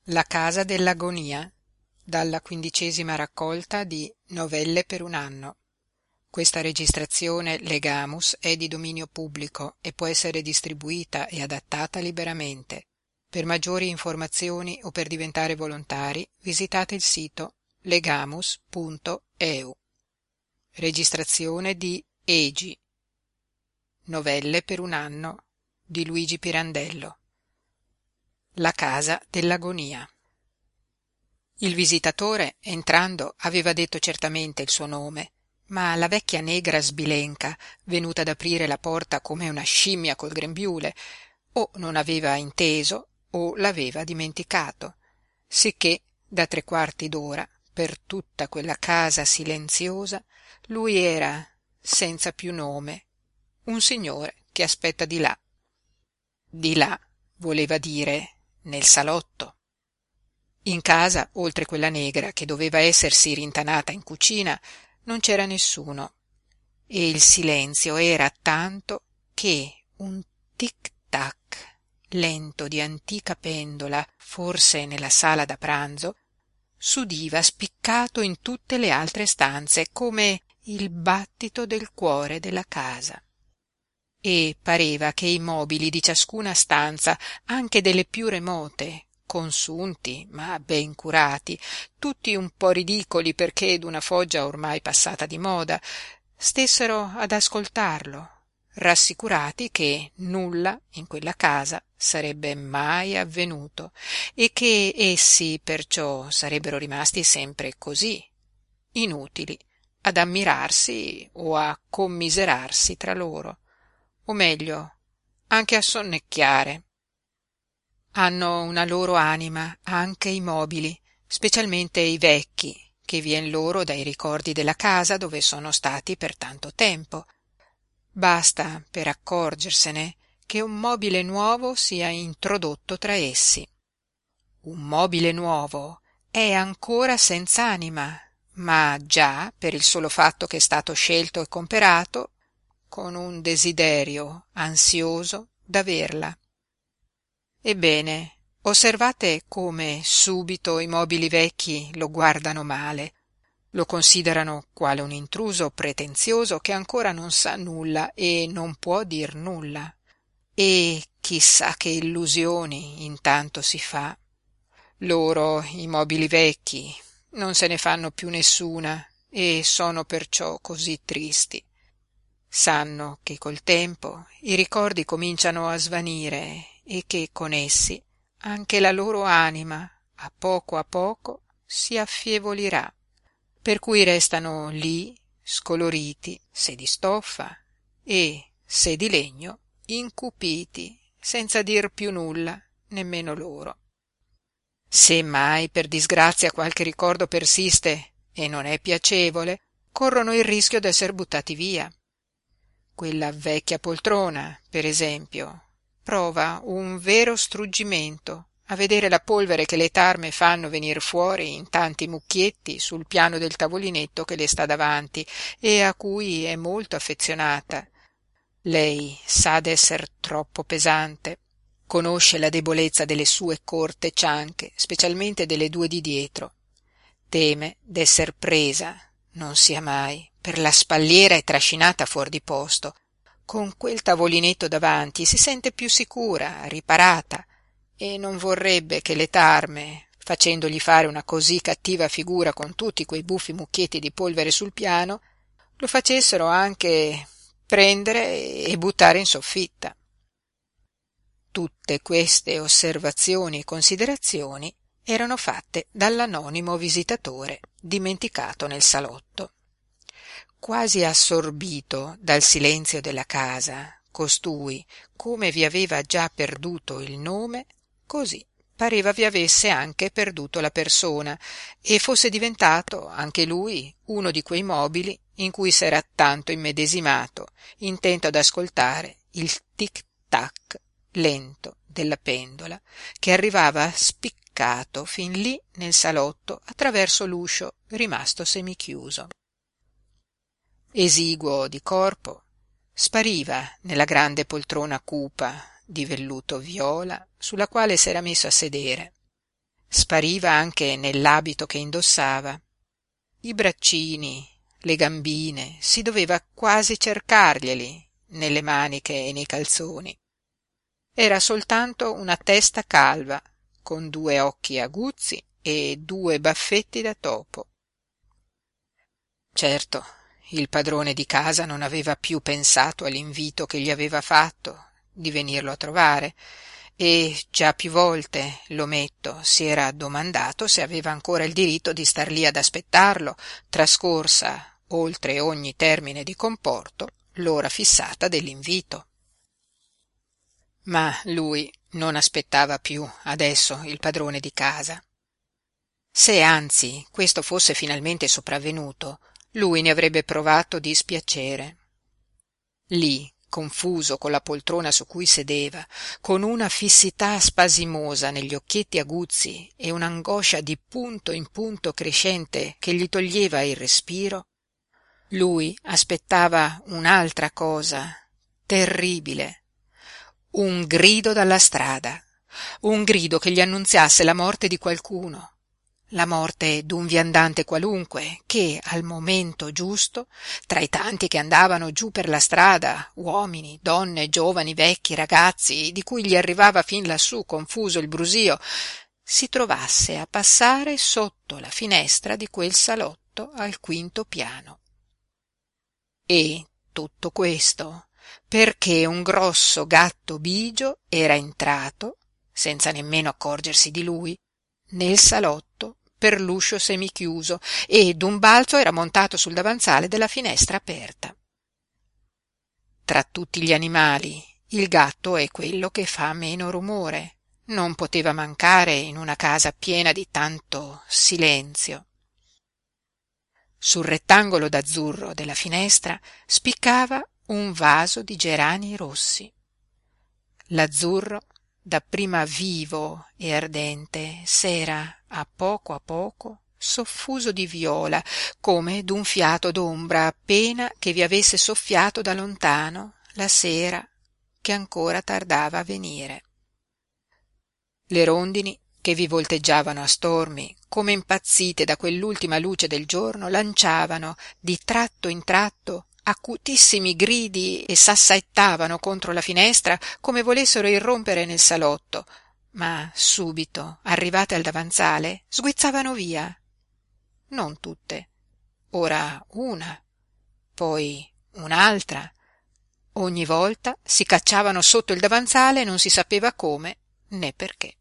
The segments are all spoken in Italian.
La casa dell'agonia, dalla 15ª raccolta di Novelle per un anno. Questa registrazione Legamus è di dominio pubblico e può essere distribuita e adattata liberamente. Per maggiori informazioni o per diventare volontari visitate il sito legamus.eu. Registrazione di Egi. Novelle per un anno di Luigi Pirandello. La casa dell'agonia. Il visitatore, entrando, aveva detto certamente il suo nome, ma la vecchia negra sbilenca, venuta ad aprire la porta come una scimmia col grembiule, o non aveva inteso o l'aveva dimenticato, sicché da 3/4 d'ora, per tutta quella casa silenziosa, lui era, senza più nome, un signore che aspetta di là. Di là voleva dire nel salotto. In casa, oltre quella negra che doveva essersi rintanata in cucina, non c'era nessuno, e il silenzio era tanto che un tic-tac lento di antica pendola, forse nella sala da pranzo, s'udiva spiccato in tutte le altre stanze come il battito del cuore della casa. E pareva che i mobili di ciascuna stanza, anche delle più remote, consunti ma ben curati, tutti un po' ridicoli perché d'una foggia ormai passata di moda, stessero ad ascoltarlo, rassicurati che nulla in quella casa sarebbe mai avvenuto e che essi perciò sarebbero rimasti sempre cosí, inutili, ad ammirarsi o a commiserarsi tra loro, o meglio, anche a sonnecchiare. Hanno una loro anima anche i mobili, specialmente i vecchi, che vien loro dai ricordi della casa dove sono stati per tanto tempo. Basta per accorgersene che un mobile nuovo sia introdotto tra essi. Un mobile nuovo è ancora senz'anima, ma già per il solo fatto che è stato scelto e comperato, con un desiderio ansioso d'averla. Ebbene, osservate come subito i mobili vecchi lo guardano male, lo considerano quale un intruso pretenzioso che ancora non sa nulla e non può dir nulla. E chissà che illusioni intanto si fa. Loro, i mobili vecchi, non se ne fanno più nessuna e sono perciò cosí tristi. Sanno che col tempo i ricordi cominciano a svanire e che con essi anche la loro anima a poco si affievolirà, per cui restano lí scoloriti, se di stoffa e, se di legno, incupiti, senza dir più nulla, nemmeno loro. Se mai per disgrazia qualche ricordo persiste e non è piacevole, corrono il rischio d'esser buttati via. Quella vecchia poltrona, per esempio, prova un vero struggimento a vedere la polvere che le tarme fanno venir fuori in tanti mucchietti sul piano del tavolinetto che le sta davanti e a cui è molto affezionata. Lei sa d'esser troppo pesante, conosce la debolezza delle sue corte cianche, specialmente delle due di dietro. Teme d'esser presa, non sia mai, per la spalliera e trascinata fuor di posto. Con quel tavolinetto davanti si sente più sicura, riparata, e non vorrebbe che le tarme, facendogli fare una cosí cattiva figura con tutti quei buffi mucchietti di polvere sul piano, lo facessero anche prendere e buttare in soffitta. Tutte queste osservazioni e considerazioni erano fatte dall'anonimo visitatore dimenticato nel salotto. Quasi assorbito dal silenzio della casa, costui, come vi aveva già perduto il nome, cosí pareva vi avesse anche perduto la persona e fosse diventato anche lui uno di quei mobili in cui s'era tanto immedesimato, intento ad ascoltare il tic-tac lento della pendola che arrivava spiccato fin lí nel salotto attraverso l'uscio rimasto semichiuso. Esiguo di corpo, spariva nella grande poltrona cupa di velluto viola sulla quale s'era messo a sedere. Spariva anche nell'abito che indossava. I braccini, le gambine, si doveva quasi cercarglieli nelle maniche e nei calzoni. Era soltanto una testa calva, con 2 occhi aguzzi e 2 baffetti da topo. Certo, il padrone di casa non aveva più pensato all'invito che gli aveva fatto di venirlo a trovare e già più volte, l'ometto, si era domandato se aveva ancora il diritto di star lì ad aspettarlo, trascorsa, oltre ogni termine di comporto, l'ora fissata dell'invito. Ma lui non aspettava più adesso il padrone di casa. Se anzi questo fosse finalmente sopravvenuto, lui ne avrebbe provato dispiacere. Lì, confuso con la poltrona su cui sedeva, con una fissità spasimosa negli occhietti aguzzi e un'angoscia di punto in punto crescente che gli toglieva il respiro, lui aspettava un'altra cosa terribile, un grido dalla strada, un grido che gli annunziasse la morte di qualcuno, la morte d'un viandante qualunque che al momento giusto, tra i tanti che andavano giú per la strada, uomini, donne, giovani, vecchi, ragazzi, di cui gli arrivava fin lassù confuso il brusio, si trovasse a passare sotto la finestra di quel salotto al 5° piano. E tutto questo perché un grosso gatto bigio era entrato, senza nemmeno accorgersi di lui, nel salotto per l'uscio semichiuso e d'un balzo era montato sul davanzale della finestra aperta. Tra tutti gli animali, il gatto è quello che fa meno rumore. Non poteva mancare in una casa piena di tanto silenzio. Sul rettangolo d'azzurro della finestra spiccava un vaso di gerani rossi. L'azzurro, dapprima vivo e ardente, s'era a poco soffuso di viola, come d'un fiato d'ombra appena che vi avesse soffiato da lontano la sera che ancora tardava a venire. Le rondini, che vi volteggiavano a stormi, come impazzite da quell'ultima luce del giorno, lanciavano di tratto in tratto acutissimi gridi e s'assaettavano contro la finestra come volessero irrompere nel salotto, ma subito, arrivate al davanzale, sguizzavano via. Non tutte, ora una, poi un'altra. Ogni volta si cacciavano sotto il davanzale, non si sapeva come né perché.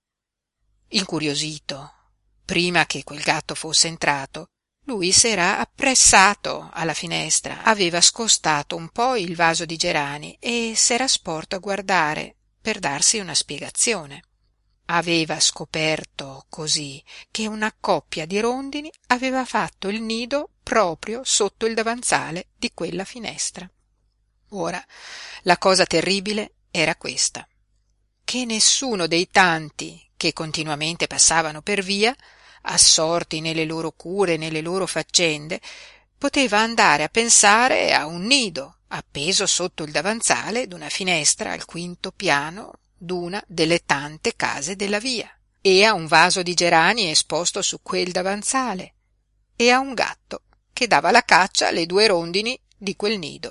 Incuriosito, prima che quel gatto fosse entrato, lui s'era appressato alla finestra, aveva scostato un po' il vaso di gerani e s'era sporto a guardare per darsi una spiegazione. Aveva scoperto cosí che una coppia di rondini aveva fatto il nido proprio sotto il davanzale di quella finestra. Ora, la cosa terribile era questa: che nessuno dei tanti che continuamente passavano per via, assorti nelle loro cure, nelle loro faccende, poteva andare a pensare a un nido appeso sotto il davanzale d'una finestra al 5° piano d'una delle tante case della via, e a un vaso di gerani esposto su quel davanzale, e a un gatto che dava la caccia alle 2 rondini di quel nido.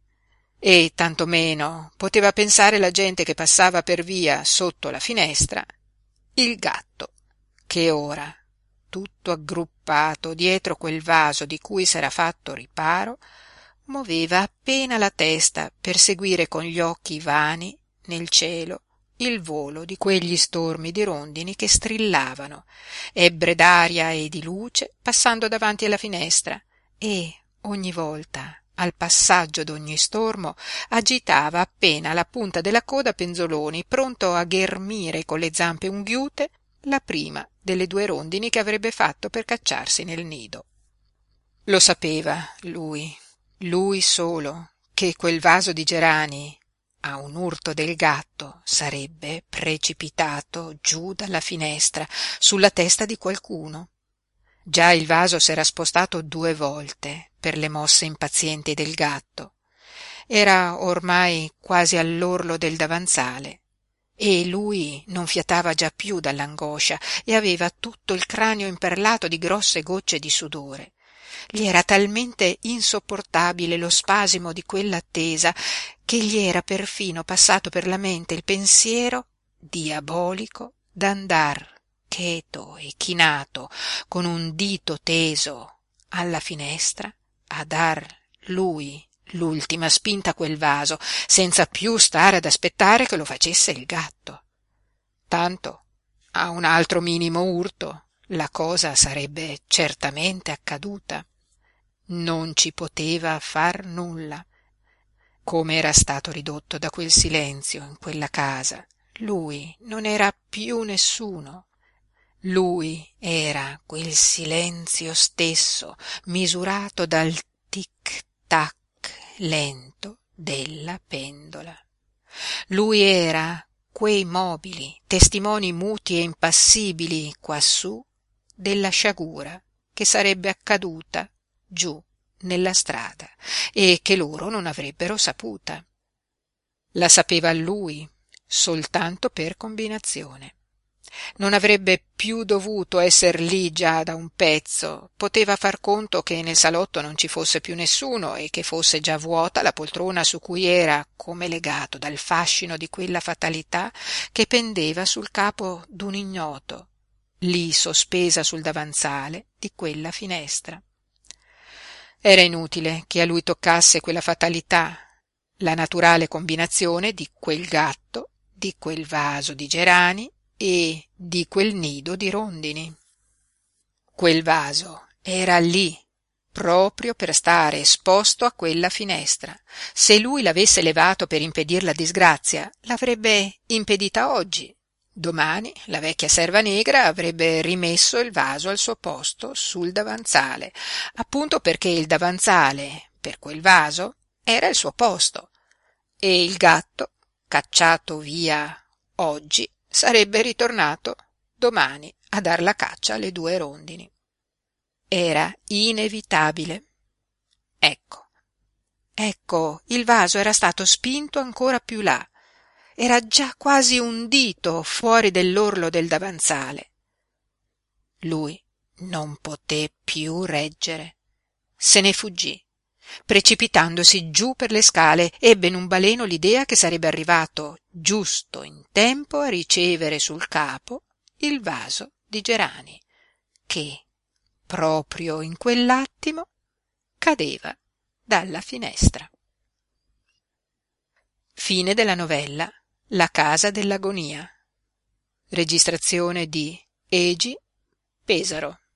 E tantomeno poteva pensare la gente che passava per via sotto la finestra, il gatto che ora, tutto aggruppato dietro quel vaso di cui s'era fatto riparo, moveva appena la testa per seguire con gli occhi vani nel cielo il volo di quegli stormi di rondini che strillavano, ebbre d'aria e di luce passando davanti alla finestra, e ogni volta al passaggio d'ogni stormo agitava appena la punta della coda penzoloni, pronto a ghermire con le zampe unghiute la prima delle 2 rondini che avrebbe fatto per cacciarsi nel nido. Lo sapeva lui solo, che quel vaso di gerani, a un urto del gatto, sarebbe precipitato giú dalla finestra sulla testa di qualcuno. Già il vaso s'era spostato 2 volte per le mosse impazienti del gatto. Era ormai quasi all'orlo del davanzale e lui non fiatava già piú dall'angoscia e aveva tutto il cranio imperlato di grosse gocce di sudore. Gli era talmente insopportabile lo spasimo di quell'attesa che gli era perfino passato per la mente il pensiero diabolico d'andar cheto e chinato con un dito teso alla finestra a dar lui l'ultima spinta a quel vaso, senza piú stare ad aspettare che lo facesse il gatto. Tanto a un altro minimo urto la cosa sarebbe certamente accaduta. Non ci poteva far nulla. Come era stato ridotto da quel silenzio in quella casa, lui non era piú nessuno. Lui era quel silenzio stesso, misurato dal tic-tac lento della pendola. Lui era quei mobili, testimoni muti e impassibili quassù della sciagura che sarebbe accaduta giù nella strada e che loro non avrebbero saputa. La sapeva lui soltanto per combinazione. Non avrebbe più dovuto esser lí già da un pezzo, poteva far conto che nel salotto non ci fosse piú nessuno e che fosse già vuota la poltrona su cui era come legato dal fascino di quella fatalità che pendeva sul capo d'un ignoto, lí sospesa sul davanzale di quella finestra. Era inutile che a lui toccasse quella fatalità, la naturale combinazione di quel gatto, di quel vaso di gerani e di quel nido di rondini. Quel vaso era lí, proprio per stare esposto a quella finestra. Se lui l'avesse levato per impedir la disgrazia, l'avrebbe impedita oggi. Domani la vecchia serva negra avrebbe rimesso il vaso al suo posto sul davanzale, appunto perché il davanzale, per quel vaso, era il suo posto, e il gatto, cacciato via oggi, sarebbe ritornato domani a dar la caccia alle due rondini. Era inevitabile. Ecco, il vaso era stato spinto ancora piú là. Era già quasi un dito fuori dell'orlo del davanzale. Lui non poté piú reggere. Se ne fuggì. Precipitandosi giú per le scale, ebbe in un baleno l'idea che sarebbe arrivato giusto in tempo a ricevere sul capo il vaso di gerani, che, proprio in quell'attimo, cadeva dalla finestra. Fine della novella La casa dell'agonia. Registrazione di Egi Pesaro.